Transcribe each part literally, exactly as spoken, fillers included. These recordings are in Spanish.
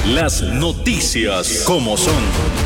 Las noticias como son.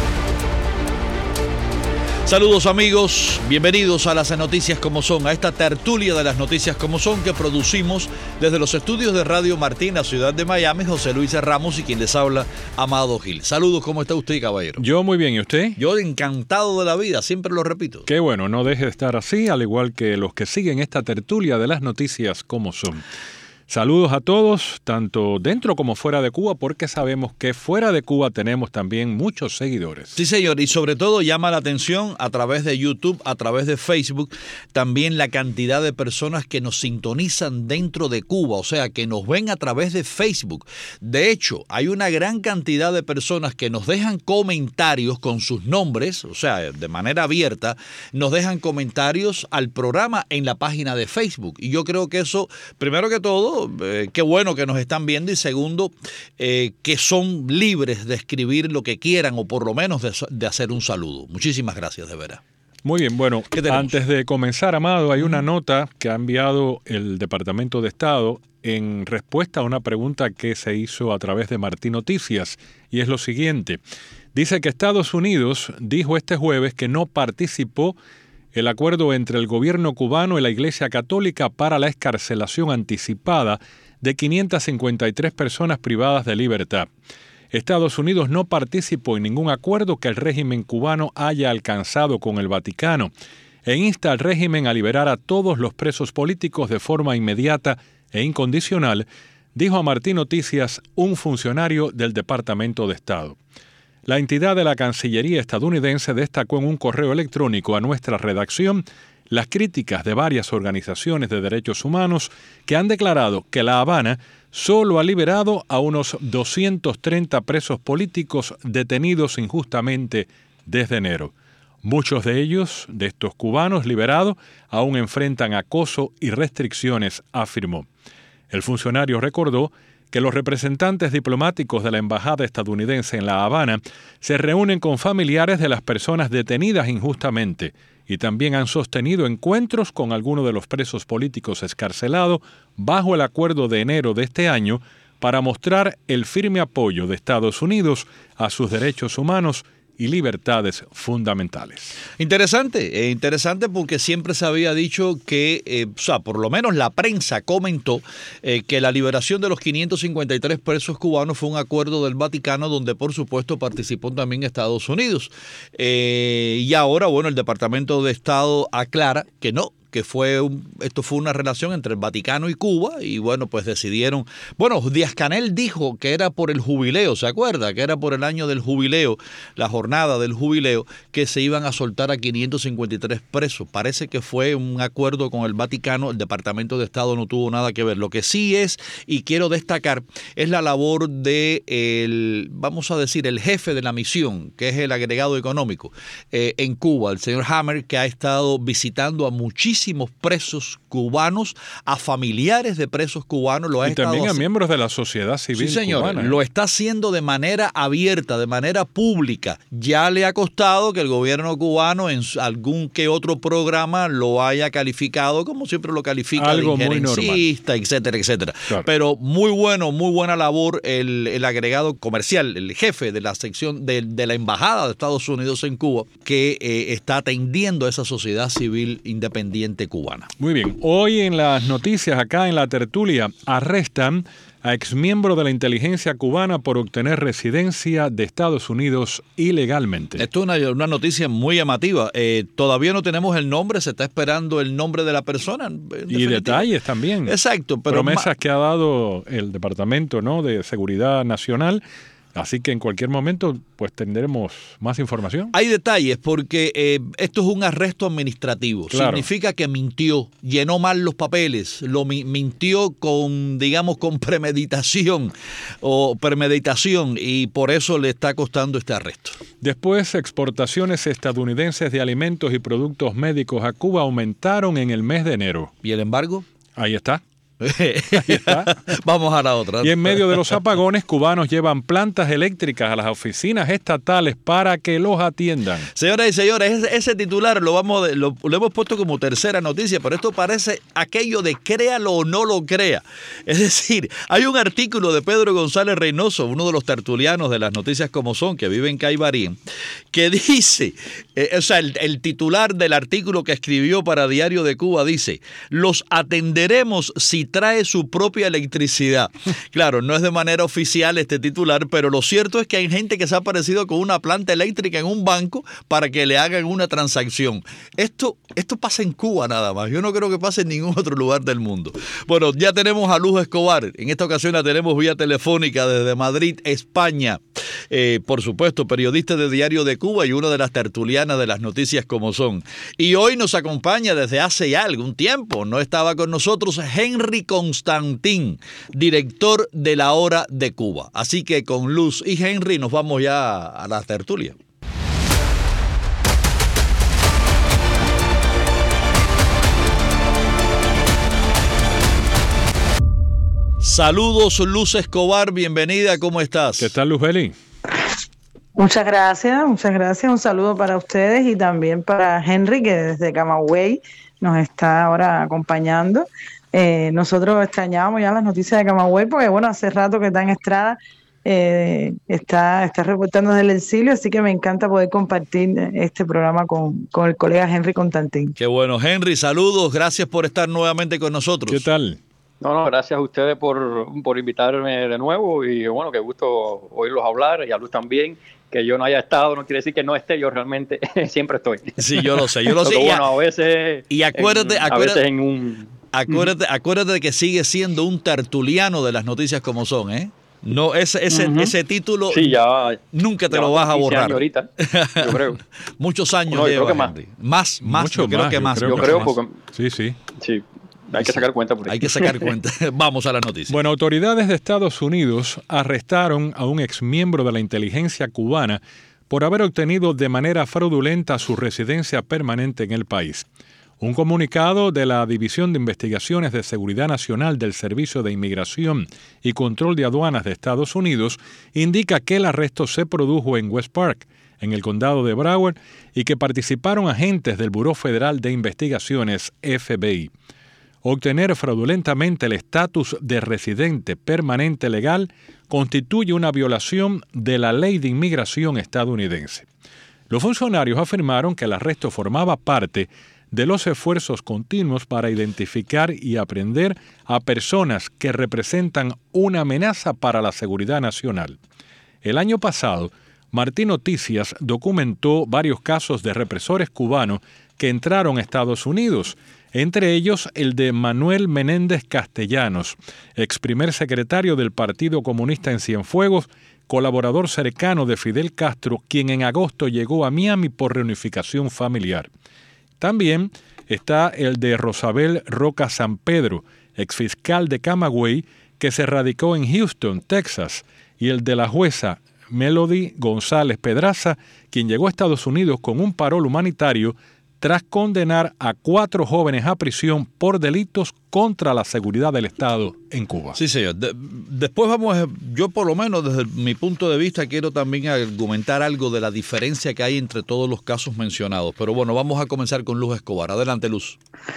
Saludos amigos, bienvenidos a las noticias como son, a esta tertulia de las noticias como son que producimos desde los estudios de Radio Martín, la ciudad de Miami, José Luis Ramos y quien les habla, Amado Gil. Saludos, ¿cómo está usted, caballero? Yo muy bien, ¿y usted? Yo encantado de la vida, siempre lo repito. Qué bueno, no deje de estar así, al igual que los que siguen esta tertulia de las noticias como son. Saludos a todos, tanto dentro como fuera de Cuba, porque sabemos que fuera de Cuba tenemos también muchos seguidores. Sí, señor, y sobre todo llama la atención a través de YouTube, a través de Facebook, también la cantidad de personas que nos sintonizan dentro de Cuba, o sea, que nos ven a través de Facebook. De hecho, hay una gran cantidad de personas que nos dejan comentarios con sus nombres, o sea, de manera abierta, nos dejan comentarios al programa en la página de Facebook. Y yo creo que eso, primero que todo, Eh, qué bueno que nos están viendo y segundo, eh, que son libres de escribir lo que quieran o por lo menos de, de hacer un saludo. Muchísimas gracias, de veras. Muy bien, bueno, antes de comenzar, Amado, hay una nota que ha enviado el Departamento de Estado en respuesta a una pregunta que se hizo a través de Martín Noticias, y es lo siguiente. Dice que Estados Unidos dijo este jueves que no participó el acuerdo entre el gobierno cubano y la Iglesia Católica para la excarcelación anticipada de quinientas cincuenta y tres personas privadas de libertad. Estados Unidos no participó en ningún acuerdo que el régimen cubano haya alcanzado con el Vaticano e insta al régimen a liberar a todos los presos políticos de forma inmediata e incondicional, dijo a Martín Noticias un funcionario del Departamento de Estado. La entidad de la Cancillería estadounidense destacó en un correo electrónico a nuestra redacción las críticas de varias organizaciones de derechos humanos que han declarado que La Habana solo ha liberado a unos doscientos treinta presos políticos detenidos injustamente desde enero. Muchos de ellos, de estos cubanos liberados, aún enfrentan acoso y restricciones, afirmó. El funcionario recordó que los representantes diplomáticos de la embajada estadounidense en La Habana se reúnen con familiares de las personas detenidas injustamente y también han sostenido encuentros con algunos de los presos políticos excarcelados bajo el acuerdo de enero de este año para mostrar el firme apoyo de Estados Unidos a sus derechos humanos y libertades fundamentales. Interesante, eh, interesante porque siempre se había dicho que, eh, o sea, por lo menos la prensa comentó eh, que la liberación de los quinientos cincuenta y tres presos cubanos fue un acuerdo del Vaticano donde por supuesto participó también Estados Unidos. Eh, y ahora, bueno, el Departamento de Estado aclara que no, que fue un, esto fue una relación entre el Vaticano y Cuba y bueno, pues decidieron, bueno, Díaz-Canel dijo que era por el jubileo, ¿se acuerda? Que era por el año del jubileo, la jornada del jubileo, que se iban a soltar a quinientos cincuenta y tres presos. Parece que fue un acuerdo con el Vaticano, el Departamento de Estado no tuvo nada que ver. Lo que sí es, y quiero destacar, es la labor de el, vamos a decir, el jefe de la misión, que es el agregado económico eh, en Cuba, el señor Hammer, que ha estado visitando a muchísimos presos cubanos, a familiares de presos cubanos. Lo ha y también a haciendo. miembros de la sociedad civil sí, señor, cubana. Lo está haciendo de manera abierta, de manera pública. Ya le ha costado que el gobierno cubano en algún que otro programa lo haya calificado, como siempre lo califica, algo de muy normal, etcétera, etcétera. Claro. Pero muy bueno, muy buena labor el, el agregado comercial, el jefe de la sección de, de la Embajada de Estados Unidos en Cuba, que eh, está atendiendo a esa sociedad civil independiente cubana. Muy bien. Hoy en las noticias, acá en la tertulia, arrestan a exmiembro de la inteligencia cubana por obtener residencia de Estados Unidos ilegalmente. Esto es una, una noticia muy llamativa. Eh, todavía no tenemos el nombre, se está esperando el nombre de la persona. Y detalles también. Exacto. Pero promesas que ha dado el Departamento, ¿no?, de Seguridad Nacional. Así que en cualquier momento pues tendremos más información. Hay detalles porque eh, esto es un arresto administrativo. Claro. Significa que mintió, llenó mal los papeles, lo mi- mintió con, digamos, con premeditación o premeditación y por eso le está costando este arresto. Después, exportaciones estadounidenses de alimentos y productos médicos a Cuba aumentaron en el mes de enero. ¿Y el embargo? Ahí está. Vamos a la otra. Y en medio de los apagones, cubanos llevan plantas eléctricas a las oficinas estatales para que los atiendan. Señoras y señores, ese, ese titular lo, vamos de, lo, lo hemos puesto como tercera noticia, pero esto parece aquello de créalo o no lo crea. Es decir, hay un artículo de Pedro González Reynoso, uno de los tertulianos de las noticias como son, que vive en Caibarín, que dice, eh, o sea, el, el titular del artículo que escribió para Diario de Cuba dice: los atenderemos si trae su propia electricidad. Claro, no es de manera oficial este titular, pero lo cierto es que hay gente que se ha aparecido con una planta eléctrica en un banco para que le hagan una transacción. Esto, esto pasa en Cuba nada más. Yo no creo que pase en ningún otro lugar del mundo. Bueno, ya tenemos a Luz Escobar. En esta ocasión la tenemos vía telefónica desde Madrid, España. Eh, por supuesto, periodista de Diario de Cuba y una de las tertulianas de las noticias como son. Y hoy nos acompaña desde hace ya algún tiempo. No estaba con nosotros Henry Constantín, director de La Hora de Cuba. Así que con Luz y Henry nos vamos ya a la tertulia. Saludos, Luz Escobar, bienvenida, ¿cómo estás? ¿Qué tal, Luzbeli? Muchas gracias, muchas gracias. Un saludo para ustedes y también para Henry, que desde Camagüey nos está ahora acompañando. Eh, nosotros extrañábamos ya las noticias de Camagüey porque, bueno, hace rato que está en Estrada, eh, está, está reportando desde el exilio, así que me encanta poder compartir este programa con, con el colega Henry Constantín. Qué bueno, Henry, saludos, gracias por estar nuevamente con nosotros. ¿Qué tal? No, no, gracias a ustedes por, por invitarme de nuevo y bueno, qué gusto oírlos hablar y a Luz también. Que yo no haya estado no quiere decir que no esté, yo realmente siempre estoy. Sí, yo lo sé, yo lo sé. Pero bueno, a veces, y acuérdate, en, acuérdate, a veces en un... Acuérdate, acuérdate de que sigue siendo un tertuliano de las noticias como son, ¿eh? No, ese, ese, uh-huh. ese título sí, ya, nunca te ya lo vas a borrar. Ahorita, yo creo. Muchos años no, lleva, creo que Henry. Más, más, más Mucho yo creo más, que más. Yo Yo creo, creo que porque... Sí, sí. Sí. Hay que sacar cuenta por ahí. Hay que sacar cuenta. Vamos a la noticia. Bueno, autoridades de Estados Unidos arrestaron a un exmiembro de la inteligencia cubana por haber obtenido de manera fraudulenta su residencia permanente en el país. Un comunicado de la División de Investigaciones de Seguridad Nacional del Servicio de Inmigración y Control de Aduanas de Estados Unidos indica que el arresto se produjo en West Park, en el condado de Broward, y que participaron agentes del Buró Federal de Investigaciones, F B I. Obtener fraudulentamente el estatus de residente permanente legal constituye una violación de la ley de inmigración estadounidense. Los funcionarios afirmaron que el arresto formaba parte de los esfuerzos continuos para identificar y aprehender a personas que representan una amenaza para la seguridad nacional. El año pasado, Martín Noticias documentó varios casos de represores cubanos que entraron a Estados Unidos, entre ellos el de Manuel Menéndez Castellanos, ex primer secretario del Partido Comunista en Cienfuegos, colaborador cercano de Fidel Castro, quien en agosto llegó a Miami por reunificación familiar. También está el de Rosabel Roca San Pedro, exfiscal de Camagüey, que se radicó en Houston, Texas, y el de la jueza Melody González Pedraza, quien llegó a Estados Unidos con un parol humanitario tras condenar a cuatro jóvenes a prisión por delitos contra la seguridad del Estado en Cuba. Sí, señor. De, después vamos, a, yo por lo menos desde mi punto de vista quiero también argumentar algo de la diferencia que hay entre todos los casos mencionados. Pero bueno, vamos a comenzar con Luz Escobar. Adelante, Luz.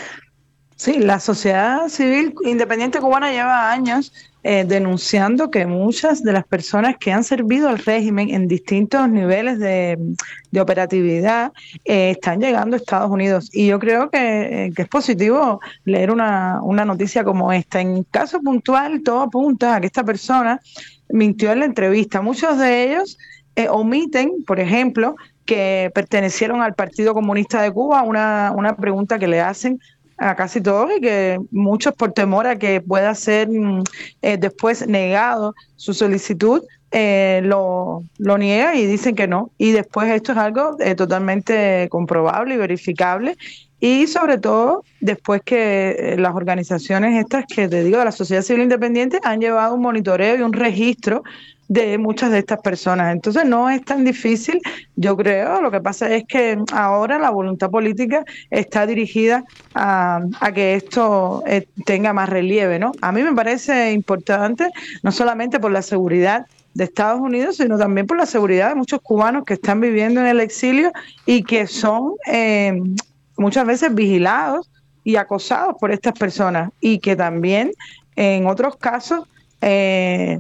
Sí, la sociedad civil independiente cubana lleva años eh, denunciando que muchas de las personas que han servido al régimen en distintos niveles de, de operatividad eh, están llegando a Estados Unidos. Y yo creo que, eh, que es positivo leer una, una noticia como esta. En caso puntual, todo apunta a que esta persona mintió en la entrevista. Muchos de ellos eh, omiten, por ejemplo, que pertenecieron al Partido Comunista de Cuba, una, una pregunta que le hacen a casi todos y que muchos por temor a que pueda ser eh, después negado su solicitud eh, lo, lo niegan y dicen que no, y después esto es algo eh, totalmente comprobable y verificable, y sobre todo después que eh, las organizaciones estas que te digo de la sociedad civil independiente han llevado un monitoreo y un registro de muchas de estas personas. Entonces no es tan difícil, yo creo. Lo que pasa es que ahora la voluntad política está dirigida a, a que esto eh, tenga más relieve, ¿no? A mí me parece importante, no solamente por la seguridad de Estados Unidos, sino también por la seguridad de muchos cubanos que están viviendo en el exilio y que son eh, muchas veces vigilados y acosados por estas personas, y que también en otros casos eh,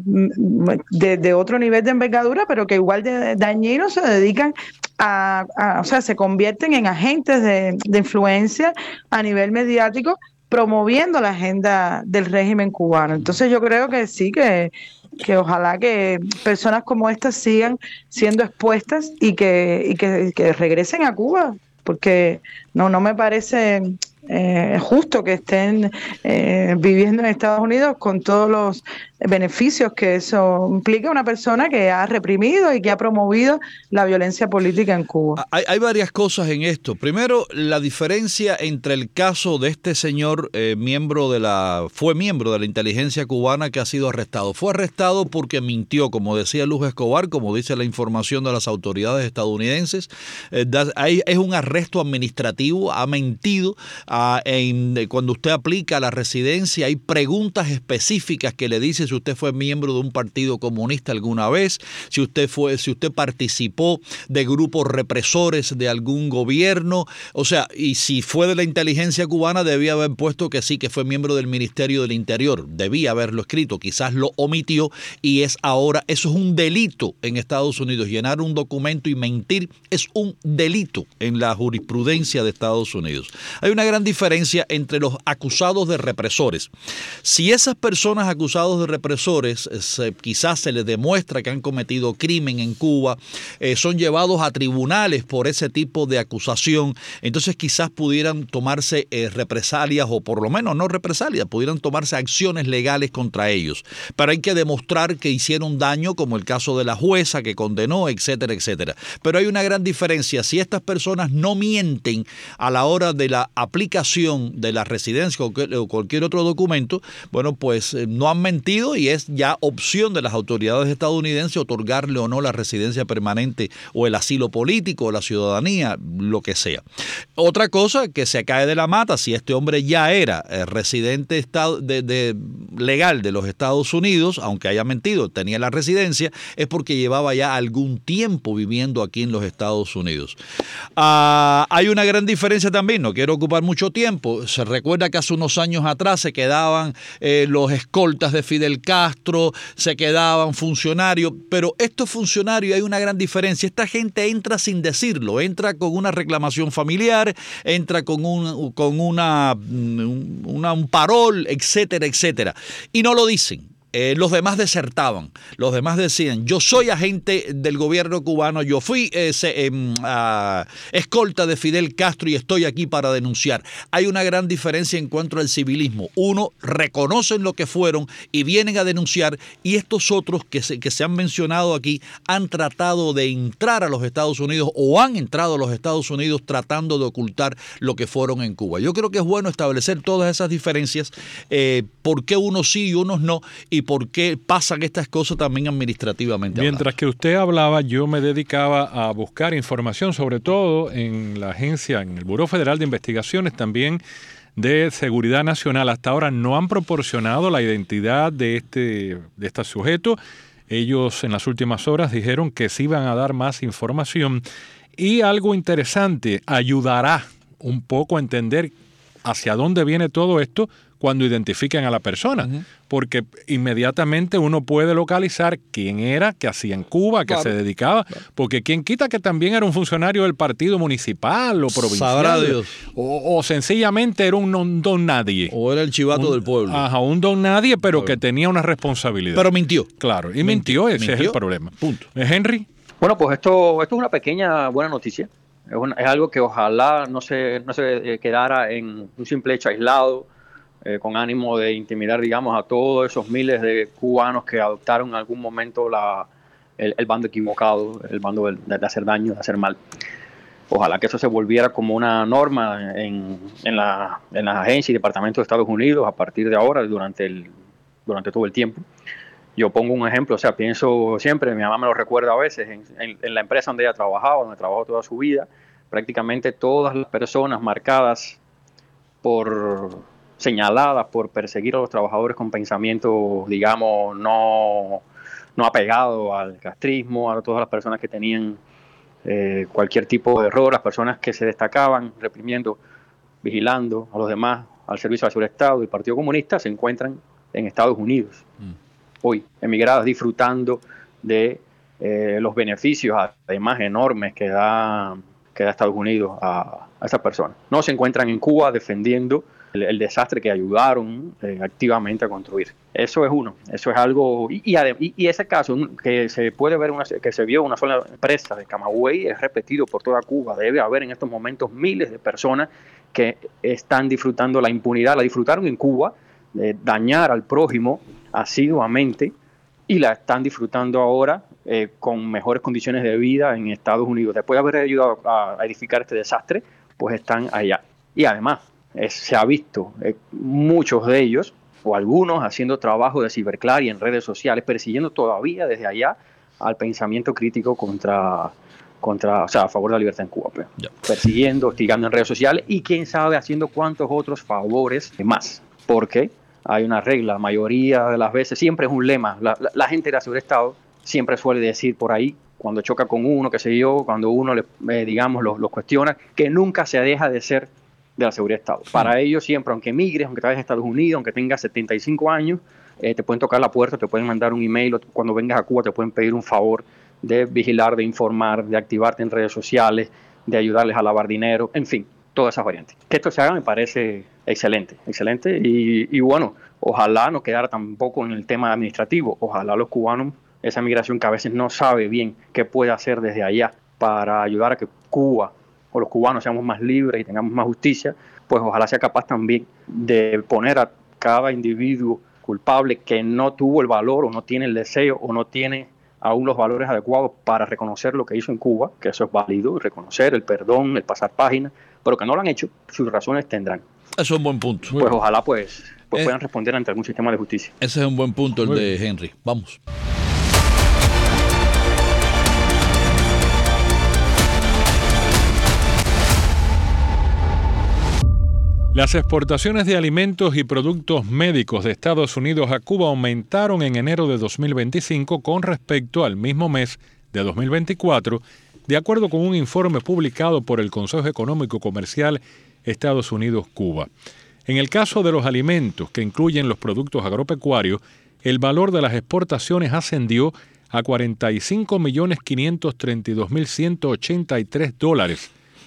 de, de otro nivel de envergadura, pero que igual de dañinos, se dedican a, a o sea, se convierten en agentes de, de influencia a nivel mediático, promoviendo la agenda del régimen cubano. Entonces yo creo que sí, que, que ojalá que personas como estas sigan siendo expuestas y que, y que, que regresen a Cuba, porque no, no me parece eh, justo que estén eh, viviendo en Estados Unidos con todos los beneficios que eso implica una persona que ha reprimido y que ha promovido la violencia política en Cuba. Hay, hay varias cosas en esto. Primero, la diferencia entre el caso de este señor eh, miembro de la, fue miembro de la inteligencia cubana que ha sido arrestado. Fue arrestado porque mintió, como decía Luz Escobar, como dice la información de las autoridades estadounidenses. Eh, da, hay, es un arresto administrativo, ha mentido. Ah, en, cuando usted aplica a la residencia, hay preguntas específicas que le dicen si usted fue miembro de un partido comunista alguna vez, si usted fue, si usted participó de grupos represores de algún gobierno, o sea, y si fue de la inteligencia cubana, debía haber puesto que sí, que fue miembro del Ministerio del Interior, debía haberlo escrito, quizás lo omitió, y es ahora, eso es un delito en Estados Unidos, llenar un documento y mentir es un delito en la jurisprudencia de Estados Unidos. Hay una gran diferencia entre los acusados de represores. Si esas personas acusados de represores, se, quizás se les demuestra que han cometido crimen en Cuba, eh, son llevados a tribunales por ese tipo de acusación, entonces quizás pudieran tomarse eh, represalias, o por lo menos no represalias, pudieran tomarse acciones legales contra ellos. Pero hay que demostrar que hicieron daño, como el caso de la jueza que condenó, etcétera, etcétera. Pero hay una gran diferencia. Si estas personas no mienten a la hora de la aplicación de la residencia o cualquier otro documento, bueno, pues eh, no han mentido, y es ya opción de las autoridades estadounidenses otorgarle o no la residencia permanente o el asilo político o la ciudadanía, lo que sea. Otra cosa que se cae de la mata, si este hombre ya era eh, residente estado de, de, legal de los Estados Unidos, aunque haya mentido, tenía la residencia, es porque llevaba ya algún tiempo viviendo aquí en los Estados Unidos. Ah, hay una gran diferencia también, no quiero ocupar mucho tiempo. Se recuerda que hace unos años atrás se quedaban eh, los escoltas de Fidel Castro, se quedaban funcionarios, pero estos funcionarios, hay una gran diferencia. Esta gente entra sin decirlo, entra con una reclamación familiar, entra con un, con una, una un parol, etcétera, etcétera, y no lo dicen. Eh, los demás desertaban, los demás decían, yo soy agente del gobierno cubano, yo fui eh, se, eh, uh, escolta de Fidel Castro y estoy aquí para denunciar. Hay una gran diferencia en cuanto al civilismo. Uno, reconocen lo que fueron y vienen a denunciar, y estos otros que se, que se han mencionado aquí han tratado de entrar a los Estados Unidos o han entrado a los Estados Unidos tratando de ocultar lo que fueron en Cuba. Yo creo que es bueno establecer todas esas diferencias, eh, por qué unos sí y unos no, y por qué pasan estas cosas también administrativamente. Mientras hablando. que usted hablaba, yo me dedicaba a buscar información, sobre todo en la agencia, en el Buró Federal de Investigaciones, también de Seguridad Nacional. Hasta ahora no han proporcionado la identidad de este, de este sujeto. Ellos en las últimas horas dijeron que sí iban a dar más información, y algo interesante, ayudará un poco a entender hacia dónde viene todo esto cuando identifiquen a la persona, uh-huh. porque inmediatamente uno puede localizar quién era, qué hacía en Cuba, qué claro. se dedicaba, claro. porque quién quita que también era un funcionario del partido municipal o provincial. Sabrá Dios. O, o sencillamente era un don, don nadie. O era el chivato un, del pueblo. Ajá, un don nadie, pero bueno. que tenía una responsabilidad. Pero mintió. Claro, y mintió, mintió ese mintió. es el problema. Punto. Henry. Bueno, pues esto, esto es una pequeña buena noticia. Es, una, es algo que ojalá no se, no se quedara en un simple hecho aislado, Eh, con ánimo de intimidar, digamos, a todos esos miles de cubanos que adoptaron en algún momento la, el, el bando equivocado, el bando de, de hacer daño, de hacer mal. Ojalá que eso se volviera como una norma en, en, la, en las agencias y departamentos de Estados Unidos a partir de ahora, durante, el, durante todo el tiempo. Yo pongo un ejemplo, o sea, pienso siempre, mi mamá me lo recuerda a veces, en, en, en la empresa donde ella trabajaba, donde trabajó toda su vida, prácticamente todas las personas marcadas por, señaladas por perseguir a los trabajadores con pensamientos, digamos, no, no apegados al castrismo, a todas las personas que tenían eh, cualquier tipo de error, las personas que se destacaban reprimiendo, vigilando a los demás al servicio del seguridad del Estado y el Partido Comunista, se encuentran en Estados Unidos. Mm. Hoy, emigradas, disfrutando de eh, los beneficios, además enormes, que da, que da Estados Unidos a, a esas personas. No se encuentran en Cuba defendiendo el, el desastre que ayudaron eh, activamente a construir. Eso es uno, eso es algo, y, y, y ese caso que se puede ver, una, que se vio en una sola empresa de Camagüey, es repetido por toda Cuba. Debe haber en estos momentos miles de personas que están disfrutando la impunidad, la disfrutaron en Cuba, de dañar al prójimo asiduamente, y la están disfrutando ahora eh, con mejores condiciones de vida en Estados Unidos. Después de haber ayudado a, a edificar este desastre, pues están allá. Y además, eh, se ha visto eh, muchos de ellos, o algunos, haciendo trabajo de ciberclaria en redes sociales, persiguiendo todavía desde allá al pensamiento crítico contra, contra o sea, a favor de la libertad en Cuba. Pues. Yeah. Persiguiendo, hostigando en redes sociales, y quién sabe haciendo cuántos otros favores más. Porque hay una regla, la mayoría de las veces, siempre es un lema, la, la, la gente de la seguridad del Estado siempre suele decir por ahí, cuando choca con uno, qué sé yo, cuando uno, le, eh, digamos, los lo cuestiona, que nunca se deja de ser de la seguridad del Estado. Sí. Para ellos siempre, aunque migres, aunque trabajes en Estados Unidos, aunque tengas setenta y cinco años, eh, te pueden tocar la puerta, te pueden mandar un email, o cuando vengas a Cuba te pueden pedir un favor de vigilar, de informar, de activarte en redes sociales, de ayudarles a lavar dinero, en fin, todas esas variantes. Que esto se haga me parece excelente, excelente, y, y bueno, ojalá no quedara tampoco en el tema administrativo, ojalá los cubanos, esa migración que a veces no sabe bien qué puede hacer desde allá para ayudar a que Cuba o los cubanos seamos más libres y tengamos más justicia, pues ojalá sea capaz también de poner a cada individuo culpable que no tuvo el valor o no tiene el deseo o no tiene aún los valores adecuados para reconocer lo que hizo en Cuba, que eso es válido, reconocer el perdón, el pasar página, pero que no lo han hecho, sus razones tendrán. Eso es un buen punto. Pues ojalá pues, pues eh, puedan responder ante algún sistema de justicia. Ese es un buen punto el Muy de bien. Henry. Vamos. Las exportaciones de alimentos y productos médicos de Estados Unidos a Cuba aumentaron en enero de dos mil veinticinco con respecto al mismo mes de dos mil veinticuatro, de acuerdo con un informe publicado por el Consejo Económico Comercial Estados Unidos-Cuba. En el caso de los alimentos, que incluyen los productos agropecuarios, el valor de las exportaciones ascendió a cuarenta y cinco millones quinientos treinta y dos mil ciento ochenta y tres dólares,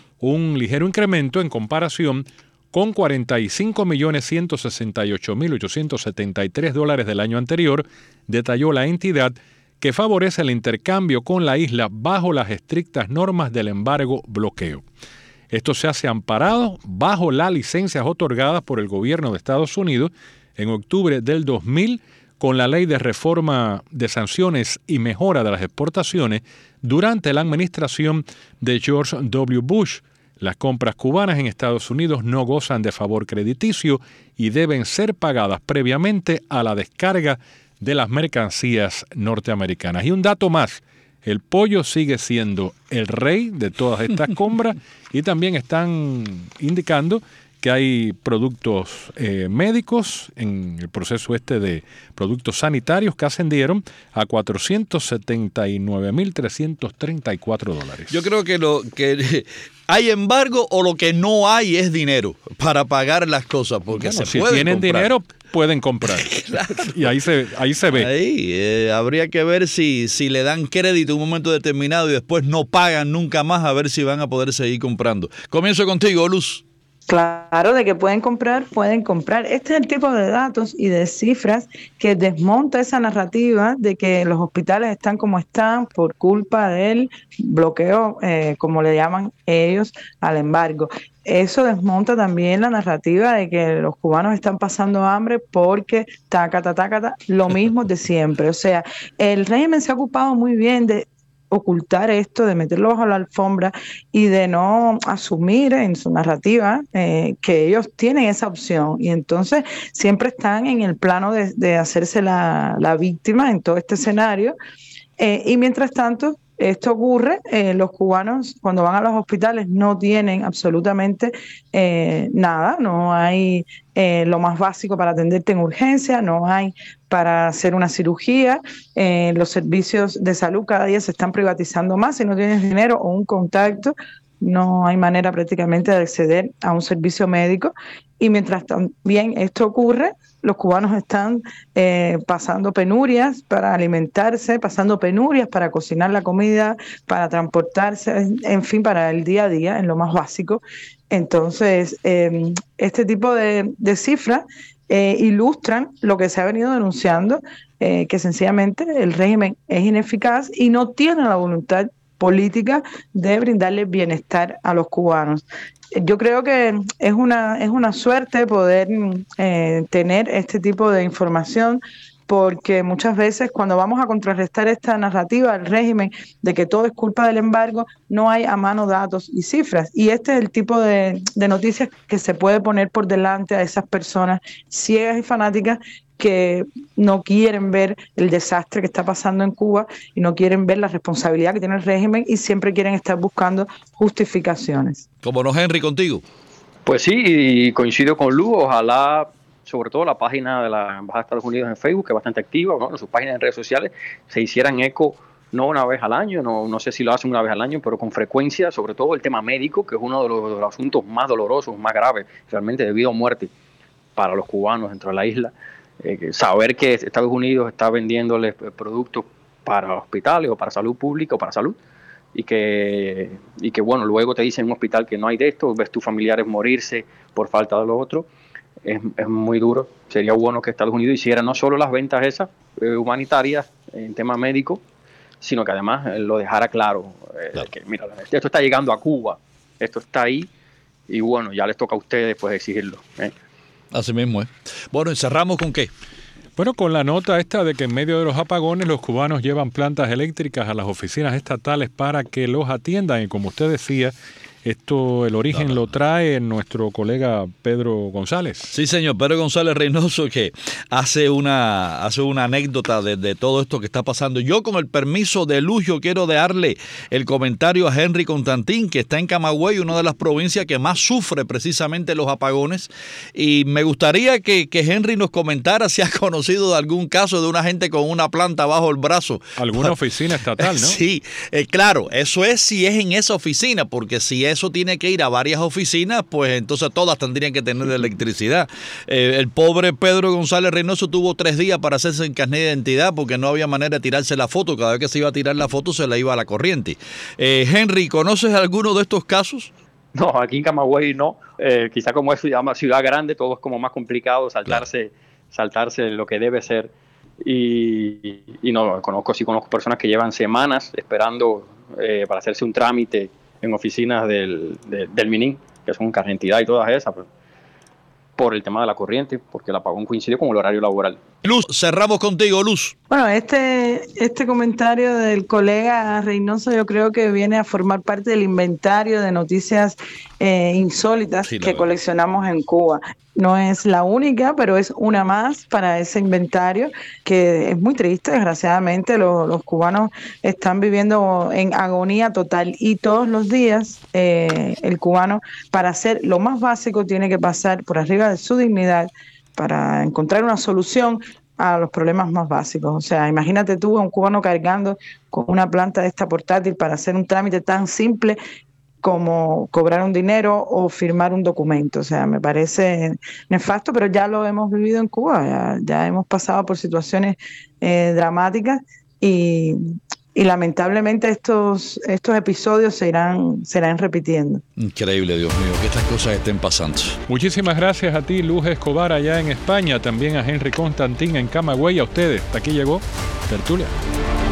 un ligero incremento en comparación con cuarenta y cinco millones ciento sesenta y ocho mil ochocientos setenta y tres dólares del año anterior, detalló la entidad, que favorece el intercambio con la isla bajo las estrictas normas del embargo bloqueo. Esto se hace amparado bajo las licencias otorgadas por el gobierno de Estados Unidos en octubre del dos mil con la Ley de Reforma de Sanciones y Mejora de las Exportaciones durante la administración de George W. Bush. Las compras cubanas en Estados Unidos no gozan de favor crediticio y deben ser pagadas previamente a la descarga de las mercancías norteamericanas. Y un dato más, el pollo sigue siendo el rey de todas estas compras y también están indicando que hay productos eh, médicos en el proceso este de productos sanitarios que ascendieron a cuatrocientos setenta y nueve mil trescientos treinta y cuatro dólares. Yo creo que lo que hay embargo o lo que no hay es dinero para pagar las cosas, porque bueno, se si pueden tienen comprar. dinero pueden comprar. Claro. Y ahí se ahí se ve. Ahí eh, habría que ver si si le dan crédito en un momento determinado y después no pagan nunca más, a ver si van a poder seguir comprando. Comienzo contigo, Luz. Claro, de que pueden comprar, pueden comprar. Este es el tipo de datos y de cifras que desmonta esa narrativa de que los hospitales están como están por culpa del bloqueo, eh, como le llaman ellos, al embargo. Eso desmonta también la narrativa de que los cubanos están pasando hambre porque tacata, tacata, lo mismo de siempre. O sea, el régimen se ha ocupado muy bien de ocultar esto, de meterlo bajo la alfombra y de no asumir en su narrativa eh, que ellos tienen esa opción. Y entonces siempre están en el plano de, de hacerse la, la víctima en todo este escenario. Eh, y mientras tanto, esto ocurre, eh, los cubanos cuando van a los hospitales no tienen absolutamente eh, nada, no hay eh, lo más básico para atenderte en urgencia, no hay para hacer una cirugía, eh, los servicios de salud cada día se están privatizando más, si no tienes dinero o un contacto, no hay manera prácticamente de acceder a un servicio médico. Y mientras también esto ocurre, los cubanos están eh, pasando penurias para alimentarse, pasando penurias para cocinar la comida, para transportarse, en fin, para el día a día, en lo más básico. Entonces, eh, este tipo de, de cifras eh, ilustran lo que se ha venido denunciando, eh, que sencillamente el régimen es ineficaz y no tiene la voluntad política de brindarle bienestar a los cubanos. Yo creo que es una, es una suerte poder eh, tener este tipo de información, porque muchas veces cuando vamos a contrarrestar esta narrativa del régimen de que todo es culpa del embargo, no hay a mano datos y cifras. Y este es el tipo de, de noticias que se puede poner por delante a esas personas ciegas y fanáticas que no quieren ver el desastre que está pasando en Cuba y no quieren ver la responsabilidad que tiene el régimen y siempre quieren estar buscando justificaciones. ¿Cómo no, Henry, contigo? Pues sí, y coincido con Lu, ojalá sobre todo la página de la Embajada de Estados Unidos en Facebook, que es bastante activa, ¿no? En sus páginas en redes sociales, se hicieran eco no una vez al año, no, no sé si lo hacen una vez al año, pero con frecuencia, sobre todo el tema médico, que es uno de los, de los asuntos más dolorosos, más graves, realmente de vida o muerte para los cubanos dentro de la isla. Eh, saber que Estados Unidos está vendiéndoles productos para hospitales o para salud pública o para salud y que, y que bueno, luego te dicen en un hospital que no hay de esto, ves tus familiares morirse por falta de lo otro, es, es muy duro. Sería bueno que Estados Unidos hiciera no solo las ventas esas eh, humanitarias en tema médico, sino que además eh, lo dejara claro, eh, claro. que mira, esto está llegando a Cuba, esto está ahí y bueno, ya les toca a ustedes pues exigirlo, ¿eh? Así mismo es. Bueno, ¿y cerramos con qué? Bueno, con la nota esta de que en medio de los apagones los cubanos llevan plantas eléctricas a las oficinas estatales para que los atiendan. Y como usted decía, esto, el origen no, no. lo trae nuestro colega Pedro González. Sí, señor, Pedro González Reynoso, que hace una, hace una anécdota de, de todo esto que está pasando. Yo, con el permiso de Luz, yo quiero darle el comentario a Henry Constantín, que está en Camagüey, una de las provincias que más sufre precisamente los apagones. Y me gustaría que, que Henry nos comentara si ha conocido de algún caso de una gente con una planta bajo el brazo. Alguna oficina estatal, ¿no? Sí, eh, claro, eso es si es en esa oficina, porque si es eso tiene que ir a varias oficinas, pues entonces todas tendrían que tener electricidad. Eh, el pobre Pedro González Reynoso tuvo tres días para hacerse en carnet de identidad porque no había manera de tirarse la foto. Cada vez que se iba a tirar la foto se le iba a la corriente. Eh, Henry, ¿conoces alguno de estos casos? No, aquí en Camagüey no. Eh, quizá como es ciudad, ciudad grande, todo es como más complicado, saltarse, claro. saltarse lo que debe ser. Y, y no, conozco, sí conozco personas que llevan semanas esperando eh, para hacerse un trámite en oficinas del, de, del MININ, que son Carentidad y todas esas, pues, por el tema de la corriente, porque el apagón coincidió con el horario laboral. Luz, cerramos contigo, Luz. Bueno, este, este comentario del colega Reynoso yo creo que viene a formar parte del inventario de noticias eh, insólitas sí, que verdad. coleccionamos en Cuba. No es la única, pero es una más para ese inventario, que es muy triste, desgraciadamente. Los, los cubanos están viviendo en agonía total y todos los días eh, el cubano, para hacer lo más básico, tiene que pasar por arriba de su dignidad para encontrar una solución a los problemas más básicos. O sea, imagínate tú a un cubano cargando con una planta de esta portátil para hacer un trámite tan simple como cobrar un dinero o firmar un documento. O sea, me parece nefasto, pero ya lo hemos vivido en Cuba, ya, ya hemos pasado por situaciones eh, dramáticas y, y lamentablemente estos, estos episodios se irán, se irán repitiendo. Increíble, Dios mío, que estas cosas estén pasando. Muchísimas gracias a ti, Luz Escobar, allá en España, también a Henry Constantín en Camagüey, a ustedes. Hasta aquí llegó Tertulia.